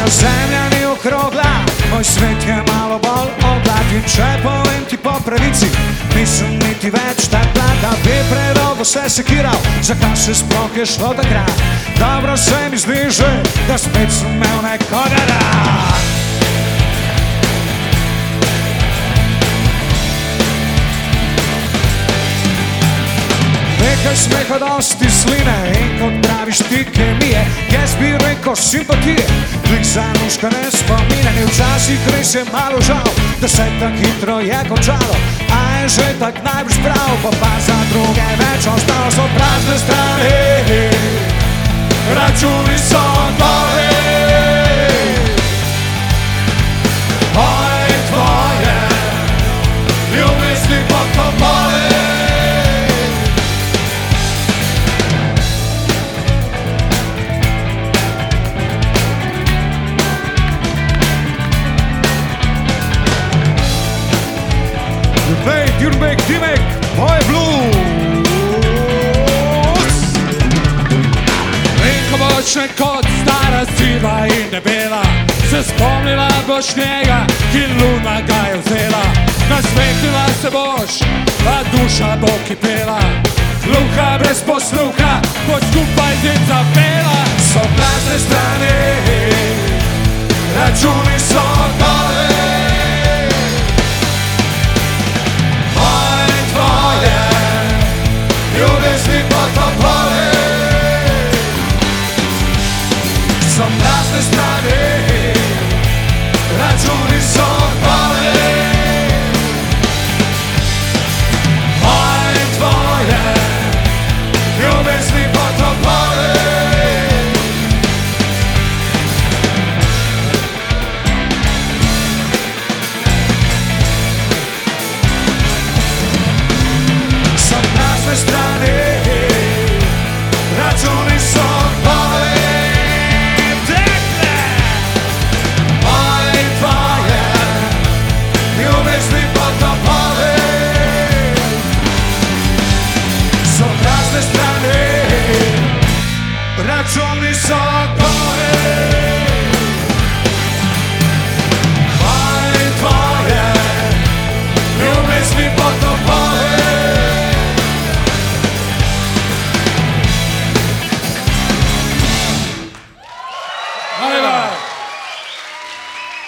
zemlja ni okrogla, moj svet je malo bolj oglat. In če povem ti po pravici, nisem niti več tak mlad, da bi predolgo se sekiral, zakaj se sploh je šlo takrat. Dobro se mi zdi že, da spet sem imel nekoga rad. Nekaj smeha, dosti sline in kot praviš ti kemije, jaz bi rekel simpatije, klik za nuškane spomine. Ni včasih res je malo žal, da se tak hitro je končalo, a je že tak najbrž prav, pa za druge več ostalo so prazne strani, računi so gori. Moje in tvoje, ljubezni potom moje. Jurbeck, Dimek, moj blues. In ko boš nekod stara, siva in debela, se spomnila boš njega, ki luna ga je vzela. Nasmehnila se boš, a duša bo kipela. Gluha brez posluha, pod skupaj